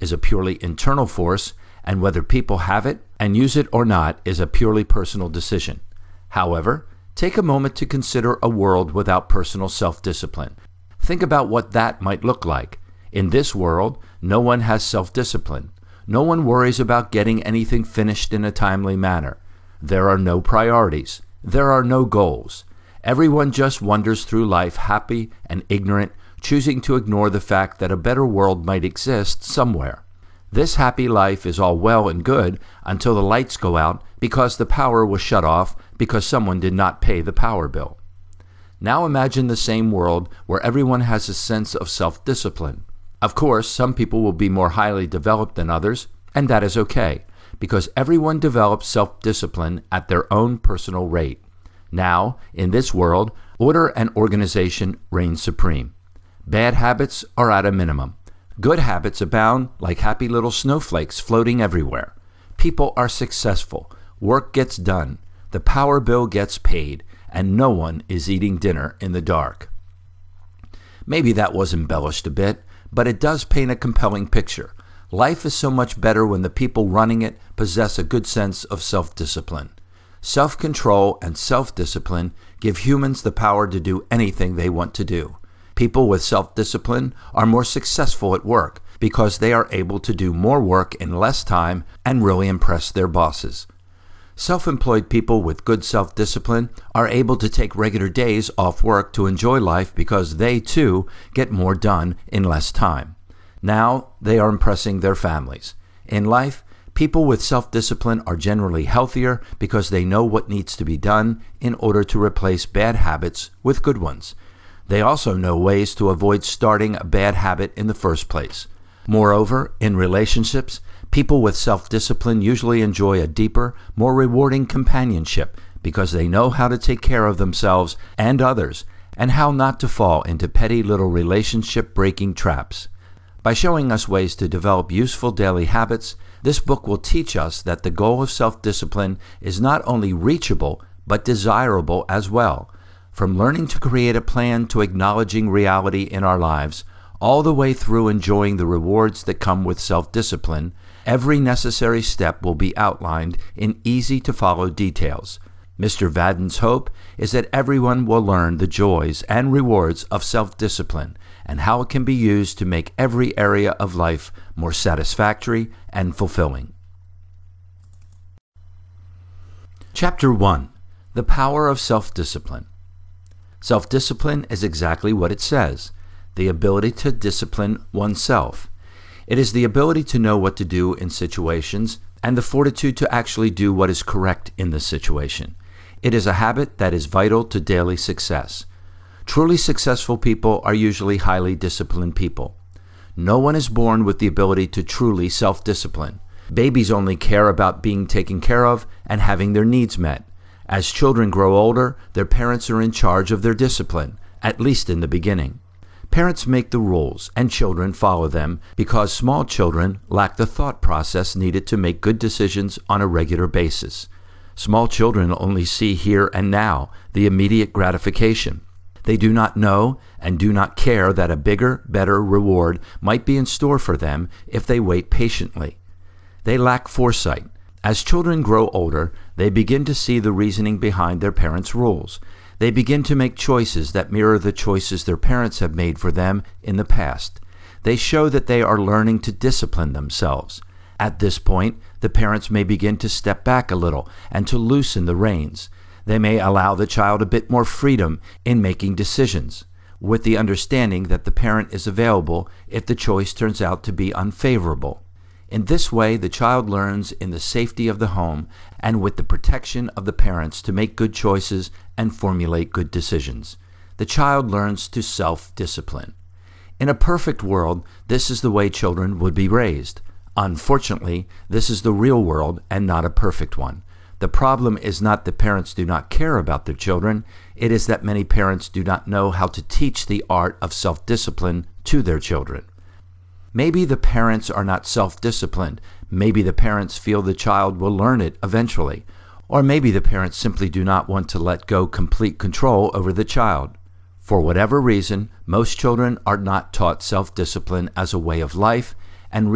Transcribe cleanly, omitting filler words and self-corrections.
is a purely internal force, and whether people have it and use it or not is a purely personal decision. However, take a moment to consider a world without personal self-discipline. Think about what that might look like. In this world, no one has self-discipline. No one worries about getting anything finished in a timely manner. There are no priorities. There are no goals. Everyone just wanders through life happy and ignorant, choosing to ignore the fact that a better world might exist somewhere. This happy life is all well and good until the lights go out because the power was shut off because someone did not pay the power bill. Now imagine the same world where everyone has a sense of self-discipline. Of course, some people will be more highly developed than others, and that is okay, because everyone develops self-discipline at their own personal rate. Now, in this world, order and organization reign supreme. Bad habits are at a minimum. Good habits abound like happy little snowflakes floating everywhere. People are successful. Work gets done. The power bill gets paid, and no one is eating dinner in the dark. Maybe that was embellished a bit, but it does paint a compelling picture. Life is so much better when the people running it possess a good sense of self-discipline. Self-control and self-discipline give humans the power to do anything they want to do. People with self-discipline are more successful at work because they are able to do more work in less time and really impress their bosses. Self-employed people with good self-discipline are able to take regular days off work to enjoy life because they, too, get more done in less time. Now they are impressing their families. In life, people with self-discipline are generally healthier because they know what needs to be done in order to replace bad habits with good ones. They also know ways to avoid starting a bad habit in the first place. Moreover, in relationships, people with self-discipline usually enjoy a deeper, more rewarding companionship because they know how to take care of themselves and others and how not to fall into petty little relationship-breaking traps. By showing us ways to develop useful daily habits, this book will teach us that the goal of self-discipline is not only reachable, but desirable as well. From learning to create a plan to acknowledging reality in our lives, all the way through enjoying the rewards that come with self-discipline, every necessary step will be outlined in easy-to-follow details. Mr. Vaden's hope is that everyone will learn the joys and rewards of self-discipline and how it can be used to make every area of life more satisfactory and fulfilling. Chapter 1. The Power of Self-Discipline. Self-discipline is exactly what it says, the ability to discipline oneself. It is the ability to know what to do in situations and the fortitude to actually do what is correct in the situation. It is a habit that is vital to daily success. Truly successful people are usually highly disciplined people. No one is born with the ability to truly self-discipline. Babies only care about being taken care of and having their needs met. As children grow older, their parents are in charge of their discipline, at least in the beginning. Parents make the rules, and children follow them because small children lack the thought process needed to make good decisions on a regular basis. Small children only see here and now, the immediate gratification. They do not know and do not care that a bigger, better reward might be in store for them if they wait patiently. They lack foresight. As children grow older, they begin to see the reasoning behind their parents' rules. They begin to make choices that mirror the choices their parents have made for them in the past. They show that they are learning to discipline themselves. At this point, the parents may begin to step back a little and to loosen the reins. They may allow the child a bit more freedom in making decisions, with the understanding that the parent is available if the choice turns out to be unfavorable. In this way, the child learns in the safety of the home and with the protection of the parents to make good choices and formulate good decisions. The child learns to self-discipline. In a perfect world, this is the way children would be raised. Unfortunately, this is the real world and not a perfect one. The problem is not that parents do not care about their children. It is that many parents do not know how to teach the art of self-discipline to their children. Maybe the parents are not self-disciplined. Maybe the parents feel the child will learn it eventually. Or maybe the parents simply do not want to let go complete control over the child. For whatever reason, most children are not taught self-discipline as a way of life